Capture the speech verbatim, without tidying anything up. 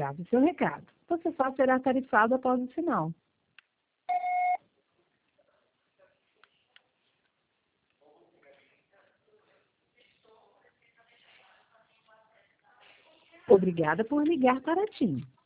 Grave seu recado. Você só será tarifado após o sinal. Obrigada por ligar para a TIM.